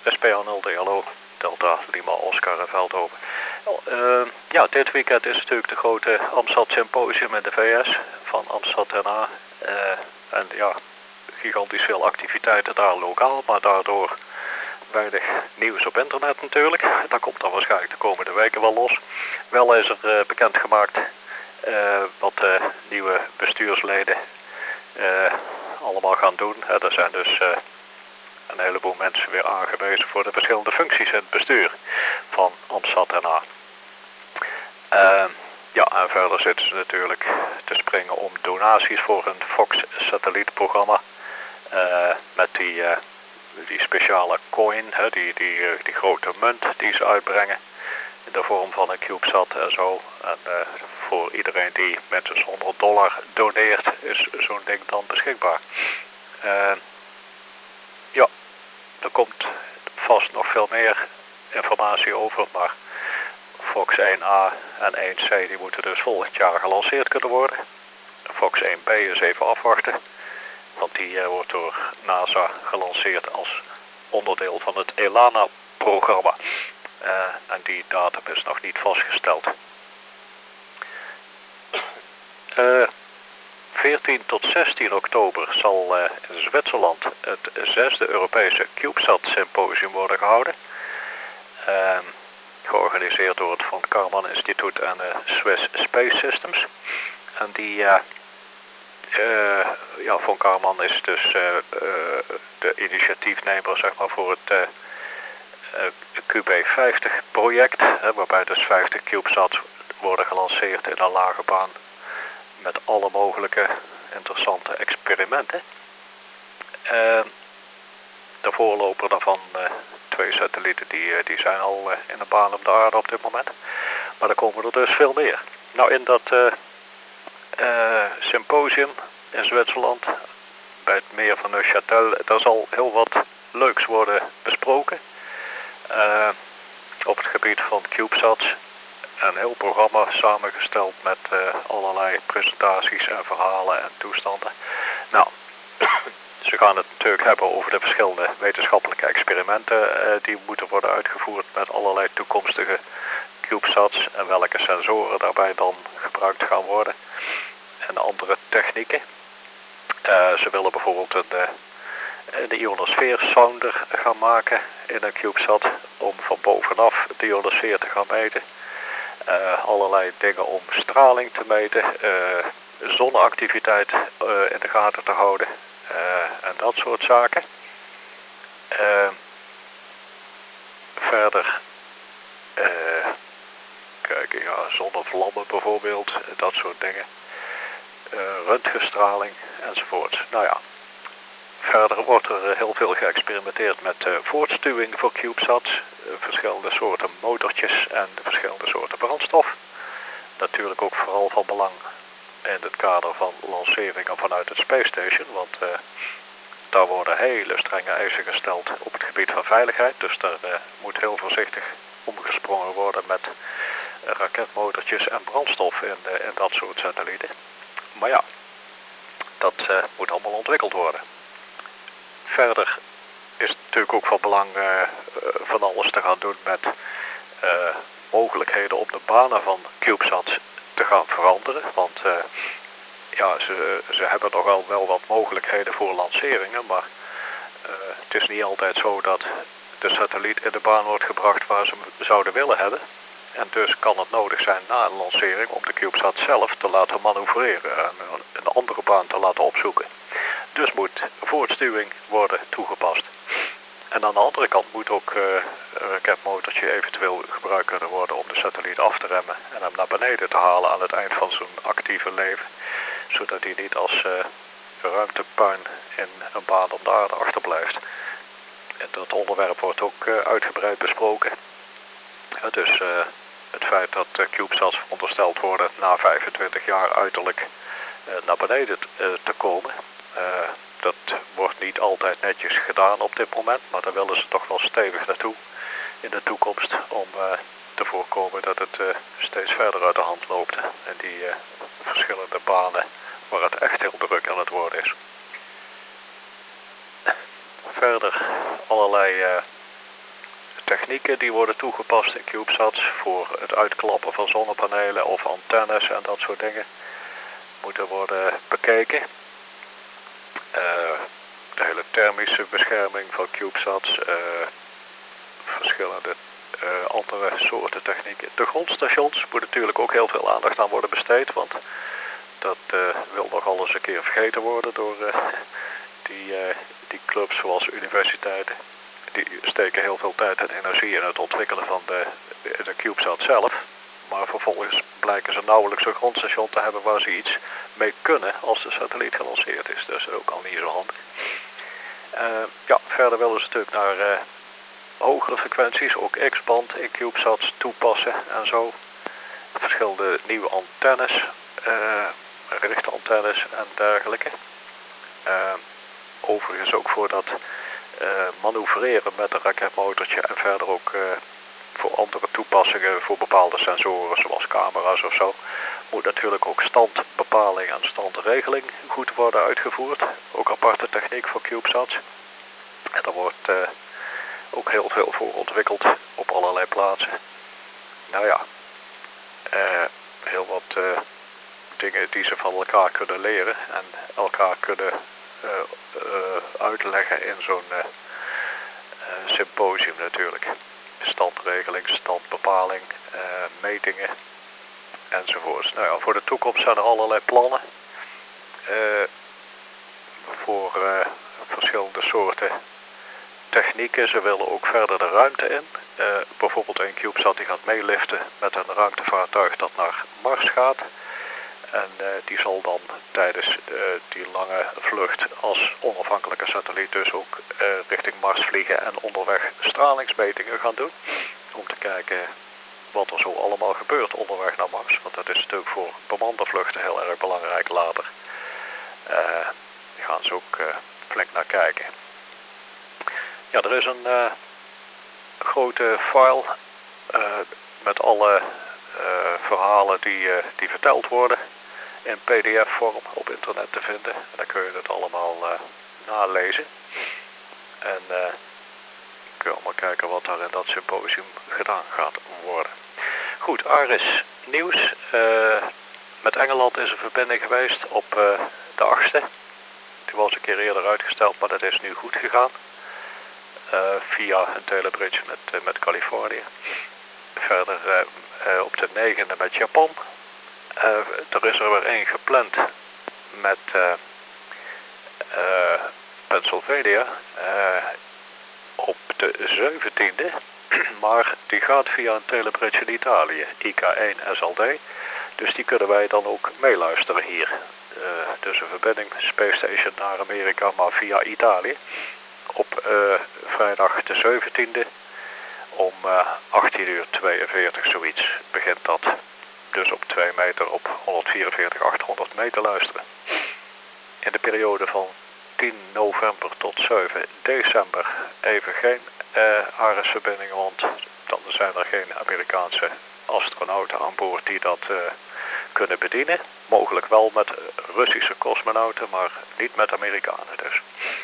SPA0D, hallo. Delta Lima Oscar en Veldhoven. Ja, dit weekend is natuurlijk de grote Amstad Symposium in de VS van Amstad NA. En ja, gigantisch veel activiteiten daar lokaal, maar daardoor weinig nieuws op internet natuurlijk. Dat komt dan waarschijnlijk de komende weken wel los. Wel is er bekendgemaakt wat de nieuwe bestuursleden allemaal gaan doen. Er zijn dus een heleboel mensen weer aangewezen voor de verschillende functies in het bestuur van Amstad NA. Ja, en verder zitten ze natuurlijk te springen om donaties voor een Fox-satellietprogramma. Met die speciale coin, die grote munt die ze uitbrengen. In de vorm van een CubeSat en zo. En voor iedereen die minstens $100 doneert, is zo'n ding dan beschikbaar. Ja, er komt vast nog veel meer informatie over, maar Fox 1A en 1C die moeten dus volgend jaar gelanceerd kunnen worden. Fox 1B is even afwachten, want die wordt door NASA gelanceerd als onderdeel van het ELANA-programma. En die datum is nog niet vastgesteld. 14 tot 16 oktober zal in Zwitserland het 6e Europese CubeSat Symposium worden gehouden. Georganiseerd door het Von Karman Instituut en Swiss Space Systems. En die Von Karman is dus de initiatiefnemer zeg maar, voor het QB50 project, waarbij dus 50 CubeSats worden gelanceerd in een lage baan met alle mogelijke interessante experimenten. De voorloper daarvan, 2 satellieten, die zijn al in de baan om de aarde op dit moment. Maar er komen er dus veel meer. Nou, in dat symposium in Zwitserland, bij het meer van Neuchâtel, daar zal heel wat leuks worden besproken. Op het gebied van CubeSats. Een heel programma samengesteld met allerlei presentaties en verhalen en toestanden. Nou, ze gaan het natuurlijk hebben over de verschillende wetenschappelijke experimenten die moeten worden uitgevoerd met allerlei toekomstige CubeSats en welke sensoren daarbij dan gebruikt gaan worden en andere technieken. Ze willen bijvoorbeeld de ionosfeer sounder gaan maken in een CubeSat om van bovenaf de ionosfeer te gaan meten. Allerlei dingen om straling te meten, zonneactiviteit in de gaten te houden en dat soort zaken. Verder kijken, ja, zonnevlammen bijvoorbeeld, dat soort dingen. Röntgenstraling enzovoort. Nou ja, verder wordt er heel veel geëxperimenteerd met voortstuwing voor CubeSats, verschillende soorten motortjes en verschillende soorten brandstof. Natuurlijk ook vooral van belang in het kader van lanceringen vanuit het Space Station, want daar worden hele strenge eisen gesteld op het gebied van veiligheid. Dus daar moet heel voorzichtig omgesprongen worden met raketmotortjes en brandstof in dat soort satellieten. Maar ja, dat moet allemaal ontwikkeld worden. Verder is het natuurlijk ook van belang van alles te gaan doen met mogelijkheden om de banen van CubeSats te gaan veranderen. Want ja, ze hebben nogal wel wat mogelijkheden voor lanceringen, maar het is niet altijd zo dat de satelliet in de baan wordt gebracht waar ze zouden willen hebben. En dus kan het nodig zijn na een lancering om de CubeSat zelf te laten manoeuvreren en een andere baan te laten opzoeken. Dus moet voortstuwing worden toegepast. En aan de andere kant moet ook een raketmotortje eventueel gebruikt kunnen worden om de satelliet af te remmen en hem naar beneden te halen aan het eind van zijn actieve leven. Zodat hij niet als ruimtepuin in een baan om de aarde achterblijft. En dat onderwerp wordt ook uitgebreid besproken. Dus het feit dat CubeSats verondersteld worden na 25 jaar uiterlijk naar beneden te komen. Dat wordt niet altijd netjes gedaan op dit moment, maar daar willen ze toch wel stevig naartoe in de toekomst om te voorkomen dat het steeds verder uit de hand loopt en die verschillende banen waar het echt heel druk aan het worden is. Verder allerlei technieken die worden toegepast in CubeSats voor het uitklappen van zonnepanelen of antennes en dat soort dingen moeten worden bekeken. De hele thermische bescherming van CubeSats, verschillende andere soorten technieken. De grondstations moet natuurlijk ook heel veel aandacht aan worden besteed, want dat wil nogal eens een keer vergeten worden door die clubs zoals universiteiten. Die steken heel veel tijd en energie in het ontwikkelen van de CubeSat zelf. Maar vervolgens blijken ze nauwelijks een grondstation te hebben waar ze iets mee kunnen als de satelliet gelanceerd is. Dus ook al niet zo handig. Ja, verder willen ze natuurlijk naar hogere frequenties, ook X-band in CubeSats toepassen en zo. Verschillende nieuwe antennes, richtantennes en dergelijke. Overigens ook voor dat manoeuvreren met een raketmotortje en verder ook voor andere toepassingen voor bepaalde sensoren zoals camera's of zo. Moet natuurlijk ook standbepaling en standregeling goed worden uitgevoerd. Ook aparte techniek voor CubeSats. En daar wordt ook heel veel voor ontwikkeld op allerlei plaatsen. Nou ja, heel wat dingen die ze van elkaar kunnen leren en elkaar kunnen uitleggen in zo'n symposium natuurlijk. Standregeling, standbepaling, metingen enzovoorts. Nou ja, voor de toekomst zijn er allerlei plannen voor verschillende soorten technieken. Ze willen ook verder de ruimte in. Bijvoorbeeld een CubeSat die gaat meeliften met een ruimtevaartuig dat naar Mars gaat. En die zal dan tijdens die lange vlucht als onafhankelijke satelliet dus ook richting Mars vliegen en onderweg stralingsmetingen gaan doen. Om te kijken wat er zo allemaal gebeurt onderweg naar Mars. Want dat is natuurlijk voor bemande vluchten heel erg belangrijk later. Daar gaan ze ook flink naar kijken. Ja, er is een grote file met alle verhalen die verteld worden in PDF-vorm op internet te vinden. En dan kun je het allemaal nalezen. En kun je allemaal kijken wat daar in dat symposium gedaan gaat worden. Goed, ARIS nieuws. Met Engeland is een verbinding geweest op de 8e. Die was een keer eerder uitgesteld, maar dat is nu goed gegaan. Via een telebridge met Californië. Verder op de 9e met Japan. Er is er weer één gepland met Pennsylvania op de 17e. Maar die gaat via een telebridge in Italië, IK1 SLD. Dus die kunnen wij dan ook meeluisteren hier. Dus een verbinding Space Station naar Amerika, maar via Italië. Op vrijdag de 17e om 18:42 zoiets begint dat. Dus op 2 meter op 144.800 meter luisteren. In de periode van 10 november tot 7 december even geen ARIS-verbindingen, want dan zijn er geen Amerikaanse astronauten aan boord die dat kunnen bedienen. Mogelijk wel met Russische cosmonauten, maar niet met Amerikanen dus.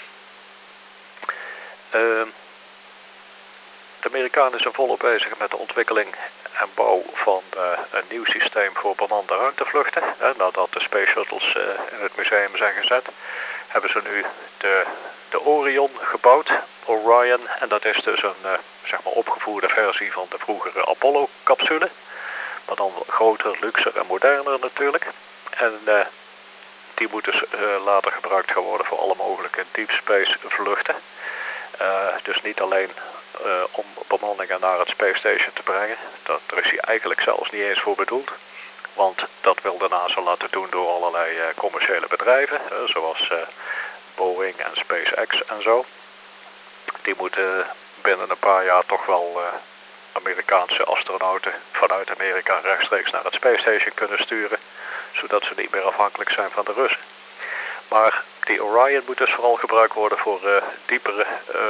De Amerikanen zijn volop bezig met de ontwikkeling en bouw van een nieuw systeem voor bemande ruimtevluchten. Nadat de Space Shuttles in het museum zijn gezet, hebben ze nu de Orion gebouwd, Orion. En dat is dus een zeg maar opgevoerde versie van de vroegere Apollo-capsule. Maar dan groter, luxer en moderner natuurlijk. En die moet dus later gebruikt gaan worden voor alle mogelijke deep space vluchten. Dus niet alleen om bemanningen naar het Space Station te brengen. Daar is hij eigenlijk zelfs niet eens voor bedoeld. Want dat wil de NASA laten doen door allerlei commerciële bedrijven. Zoals Boeing en SpaceX en zo. Die moeten binnen een paar jaar toch wel Amerikaanse astronauten vanuit Amerika rechtstreeks naar het Space Station kunnen sturen. Zodat ze niet meer afhankelijk zijn van de Russen. Maar die Orion moet dus vooral gebruikt worden voor dieper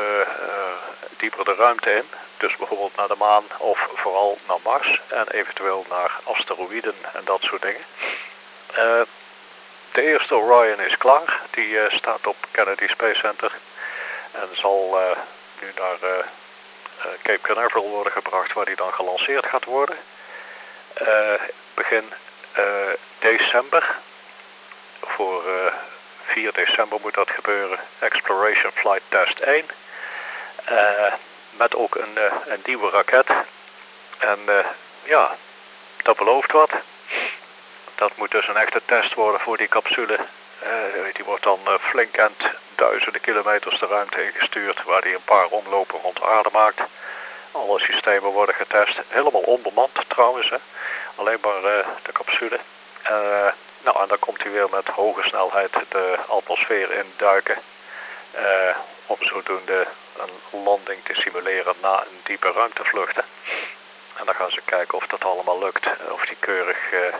de ruimte in. Dus bijvoorbeeld naar de maan of vooral naar Mars en eventueel naar asteroïden en dat soort dingen. De eerste Orion is klaar. Die staat op Kennedy Space Center en zal nu naar Cape Canaveral worden gebracht, waar die dan gelanceerd gaat worden. Begin december, voor 4 december moet dat gebeuren, Exploration Flight Test 1. Met ook een nieuwe raket. En ja, dat belooft wat. Dat moet dus een echte test worden voor die capsule. Die wordt dan flink en duizenden kilometers de ruimte ingestuurd, waar die een paar omlopen rond aarde maakt. Alle systemen worden getest. Helemaal onbemand trouwens. Hè. Alleen maar de capsule. Nou, en dan komt hij weer met hoge snelheid de atmosfeer induiken. Om zodoende een landing te simuleren na een diepe ruimtevlucht. Hè. En dan gaan ze kijken of dat allemaal lukt. Of die keurig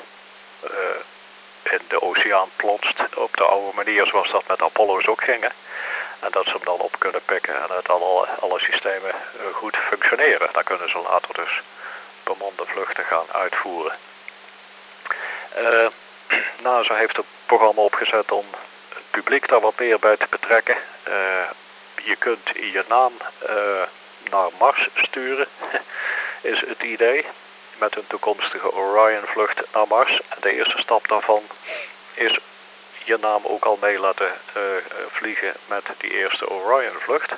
in de oceaan plonst. Op de oude manier zoals dat met Apollo's ook ging. Hè. En dat ze hem dan op kunnen pikken en dat alle systemen goed functioneren. Dan kunnen ze later dus bemande vluchten gaan uitvoeren. NASA heeft een programma opgezet om het publiek daar wat meer bij te betrekken. Je kunt je naam naar Mars sturen, is het idee. Met een toekomstige Orion-vlucht naar Mars. En de eerste stap daarvan is je naam ook al mee laten vliegen met die eerste Orion-vlucht.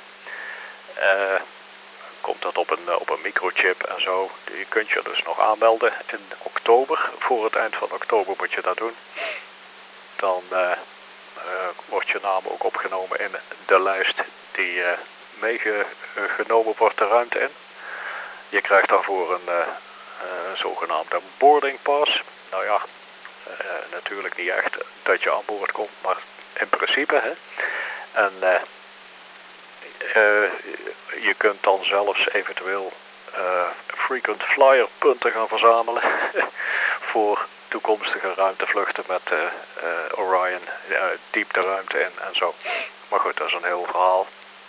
Komt dat op een microchip en zo. Je kunt je dus nog aanmelden in oktober. Voor het eind van oktober moet je dat doen. Dan wordt je naam ook opgenomen in de lijst die meegenomen wordt de ruimte in. Je krijgt daarvoor een zogenaamde boarding pass. Nou ja, natuurlijk niet echt dat je aan boord komt, maar in principe. Hè. En je kunt dan zelfs eventueel frequent flyer punten gaan verzamelen voor toekomstige ruimtevluchten met Orion, diep de ruimte in en zo. Maar goed, dat is een heel verhaal.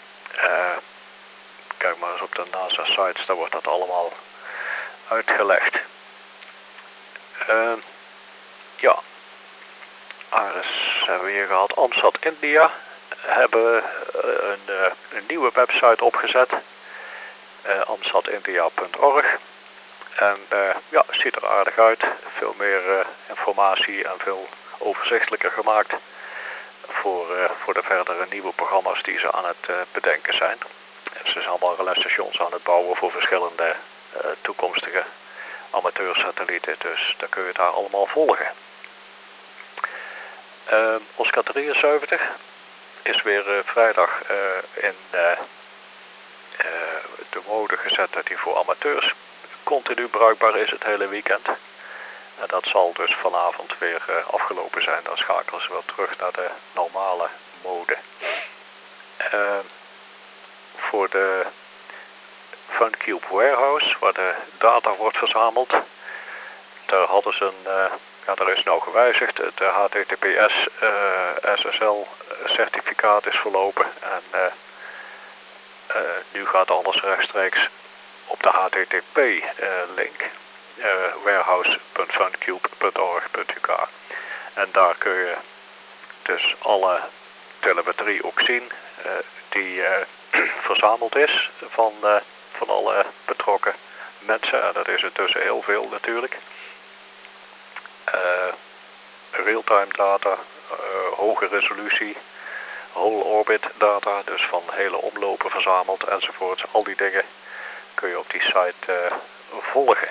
Kijk maar eens op de NASA sites, daar wordt dat allemaal uitgelegd. Ja, Ares hebben we hier gehad. AMSAT India hebben een nieuwe website opgezet. amsatindia.org. En ja, het ziet er aardig uit. Veel meer informatie en veel overzichtelijker gemaakt voor de verdere nieuwe programma's die ze aan het bedenken zijn. En ze zijn allemaal relaisstations aan het bouwen voor verschillende toekomstige amateursatellieten. Dus dan kun je het daar allemaal volgen. Oscar 73 is weer vrijdag in de mode gezet dat hij voor amateurs continu bruikbaar is het hele weekend. En dat zal dus vanavond weer afgelopen zijn. Dan schakelen ze wel terug naar de normale mode. Voor de FunCube Warehouse, waar de data wordt verzameld, daar hadden ze daar is nou gewijzigd. Het HTTPS SSL certificaat is verlopen en nu gaat alles rechtstreeks op de HTTP link warehouse.funcube.org.uk. En daar kun je dus alle telemetrie ook zien die verzameld is van alle betrokken mensen. En dat is er tussen heel veel natuurlijk. Real-time data, hoge resolutie, whole orbit data, dus van hele omlopen verzameld enzovoort. Al die dingen kun je op die site volgen.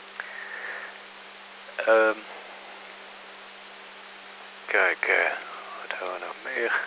Kijk, wat hebben we nog meer?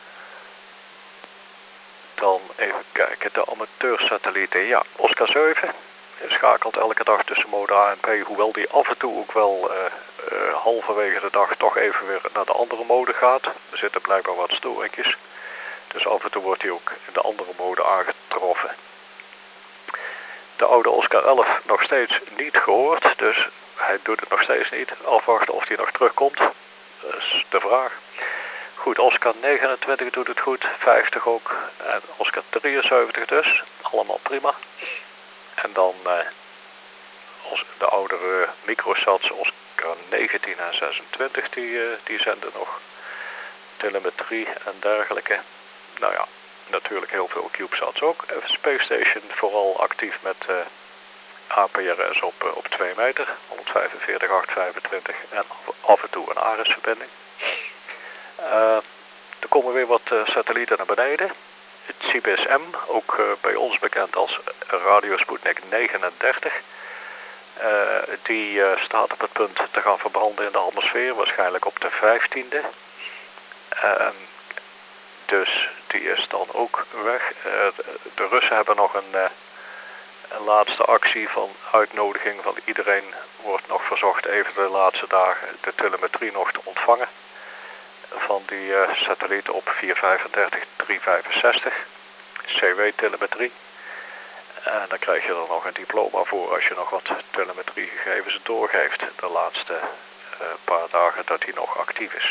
Dan even kijken, de amateursatellieten. Ja, Oscar 7 schakelt elke dag tussen mode A en P, hoewel die af en toe ook wel halverwege de dag toch even weer naar de andere mode gaat. Er zitten blijkbaar wat storingjes. Dus af en toe wordt hij ook in de andere mode aangetroffen. De oude Oscar 11 nog steeds niet gehoord, dus hij doet het nog steeds niet. Afwachten of hij nog terugkomt, dat is de vraag. Goed, Oscar 29 doet het goed, 50 ook en Oscar 73 dus, allemaal prima. En dan de oudere microsats, Oscar 19 en 26, die zenden nog telemetrie en dergelijke. Nou ja, natuurlijk heel veel CubeSats ook. Space Station vooral actief met APRS op 2 meter, 145, 825 en af en toe een ARIS-verbinding. Er komen weer wat satellieten naar beneden. Het CBS-M, ook bij ons bekend als Radio Sputnik 39. Die staat op het punt te gaan verbranden in de atmosfeer, waarschijnlijk op de 15e. Dus die is dan ook weg. De Russen hebben nog een laatste actie van uitnodiging van iedereen. Wordt nog verzocht even de laatste dagen de telemetrie nog te ontvangen. Van die satelliet op 435, 365. CW-telemetrie. En dan krijg je er nog een diploma voor als je nog wat telemetriegegevens doorgeeft. De laatste paar dagen dat hij nog actief is.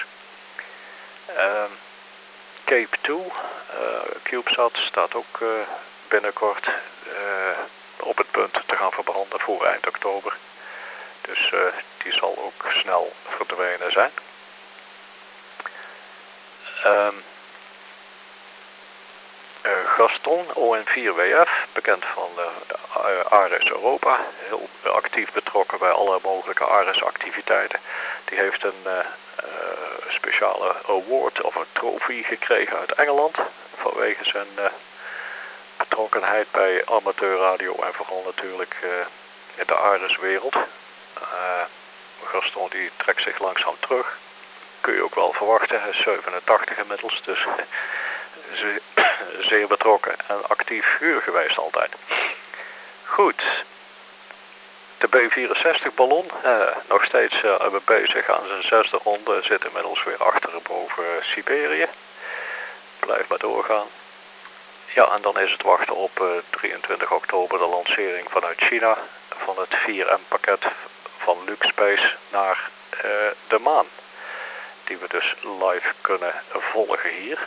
Cape 2, CubeSat, staat ook binnenkort op het punt te gaan verbranden voor eind oktober. Dus die zal ook snel verdwenen zijn. Gaston, ON4WF, bekend van ARIS Europa, heel actief betrokken bij alle mogelijke ARIS-activiteiten. Die heeft een speciale award of een trofee gekregen uit Engeland vanwege zijn betrokkenheid bij amateurradio en vooral natuurlijk in de ARIS-wereld. Gaston die trekt zich langzaam terug. Kun je ook wel verwachten, hij is 87 inmiddels, dus zeer betrokken en actief figuur geweest altijd. Goed. De B-64 ballon, nog steeds bezig aan zijn 6e ronde, zit inmiddels weer achter en boven Siberië. Blijft maar doorgaan. Ja, en dan is het wachten op 23 oktober de lancering vanuit China van het 4M pakket van LuxSpace naar de maan. Die we dus live kunnen volgen hier.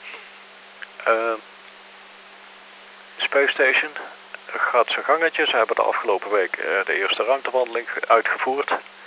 Space Station gaat zijn gangetje. Ze hebben de afgelopen week de eerste ruimtewandeling uitgevoerd.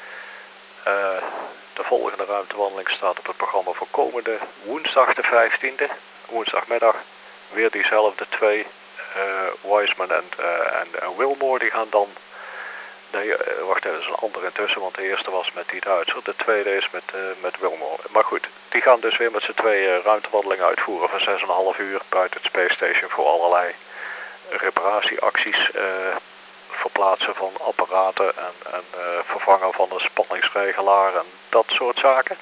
De volgende ruimtewandeling staat op het programma voor komende woensdag de 15e. Woensdagmiddag weer diezelfde twee. Wiseman en Wilmore die gaan dan... Nee, wacht even, er is een andere intussen, want de eerste was met die Duitser. De tweede is met Wilmore. Maar goed, die gaan dus weer met z'n tweeën ruimtewandelingen uitvoeren van 6,5 uur buiten het Space Station voor allerlei reparatieacties. Verplaatsen van apparaten en vervangen van de spanningsregelaar en dat soort zaken.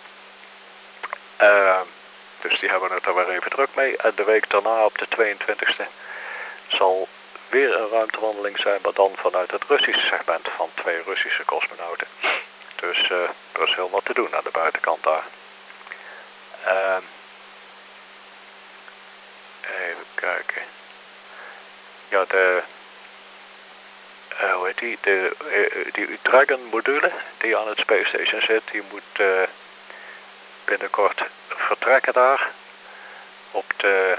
Dus die hebben het er weer even druk mee. En de week daarna op de 22e zal weer een ruimtewandeling zijn, maar dan vanuit het Russische segment van 2 Russische cosmonauten. Dus er is heel wat te doen aan de buitenkant daar. Even kijken. Ja, die Dragon module die aan het Space Station zit, die moet binnenkort vertrekken daar. Op de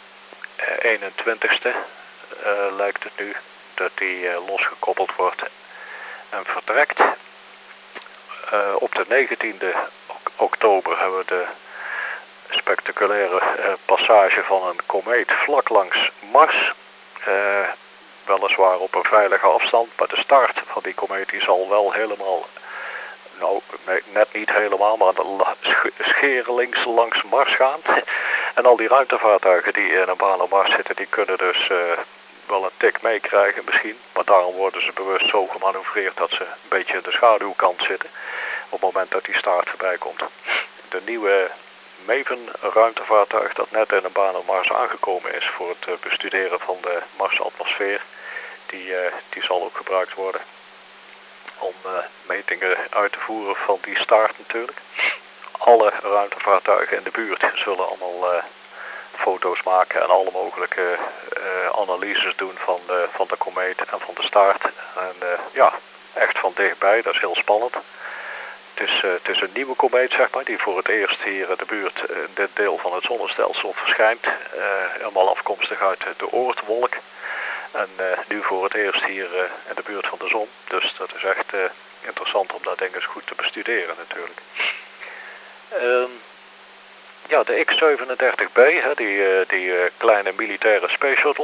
21ste lijkt het nu dat die losgekoppeld wordt en vertrekt. Op de 19e oktober hebben we de spectaculaire passage van een komeet vlak langs Mars. Weliswaar op een veilige afstand, maar de start van die komeet die zal wel helemaal, nou net niet helemaal, maar scherenlinks langs Mars gaan. En al die ruimtevaartuigen die in een baan op Mars zitten, die kunnen dus wel een tik meekrijgen misschien. Maar daarom worden ze bewust zo gemanoeuvreerd dat ze een beetje in de schaduwkant zitten. Op het moment dat die start voorbij komt. De nieuwe Maven ruimtevaartuig dat net in een baan op Mars aangekomen is voor het bestuderen van de Marsatmosfeer. Die zal ook gebruikt worden om metingen uit te voeren van die start natuurlijk. Alle ruimtevaartuigen in de buurt zullen allemaal foto's maken en alle mogelijke analyses doen van de komeet en van de start. En ja, echt van dichtbij, dat is heel spannend. Het is een nieuwe komeet, zeg maar, die voor het eerst hier in de buurt in dit deel van het zonnestelsel verschijnt. Helemaal afkomstig uit de Oortwolk. En nu voor het eerst hier in de buurt van de zon. Dus dat is echt interessant om dat ding eens goed te bestuderen natuurlijk. Ja, de X-37B, die kleine militaire Space Shuttle,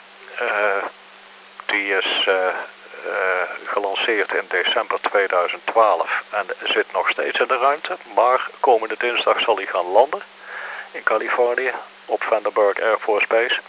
die is gelanceerd in december 2012 en zit nog steeds in de ruimte. Maar komende dinsdag zal hij gaan landen in Californië op Vandenberg Air Force Base.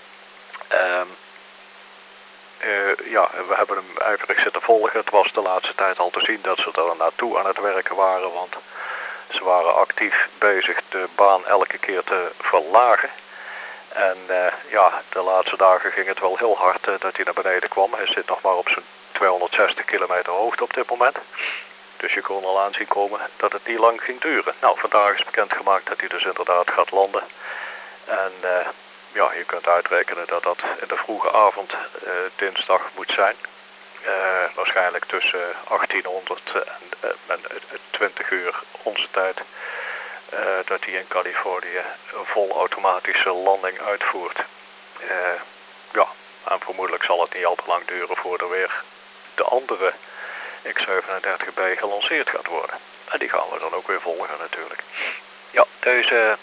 Ja, we hebben hem ijverig zitten volgen. Het was de laatste tijd al te zien dat ze er naartoe aan het werken waren, want ze waren actief bezig de baan elke keer te verlagen. En ja, de laatste dagen ging het wel heel hard dat hij naar beneden kwam. Hij zit nog maar op zo'n 260 kilometer hoogte op dit moment. Dus je kon al aanzien komen dat het niet lang ging duren. Nou, vandaag is bekendgemaakt dat hij dus inderdaad gaat landen. En ja, je kunt uitrekenen dat dat in de vroege avond dinsdag moet zijn. Waarschijnlijk tussen 1800 en 20 uur onze tijd. Dat hij in Californië een volautomatische landing uitvoert. Ja, en vermoedelijk zal het niet al te lang duren voordat er weer de andere X-37B gelanceerd gaat worden. En die gaan we dan ook weer volgen natuurlijk. Ja, deze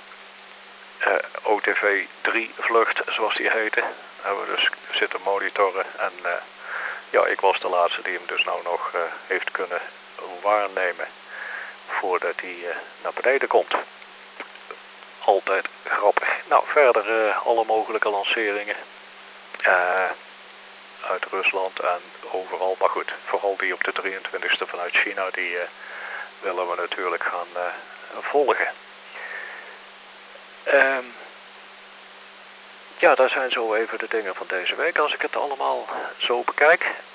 OTV-3 vlucht, zoals die heette, hebben we dus zitten monitoren. En ja, ik was de laatste die hem dus nou nog heeft kunnen waarnemen voordat hij naar beneden komt. Altijd grappig. Nou, verder alle mogelijke lanceringen uit Rusland en overal. Maar goed, vooral die op de 23e vanuit China, die willen we natuurlijk gaan volgen. Ja, dat zijn zo even de dingen van deze week als ik het allemaal zo bekijk.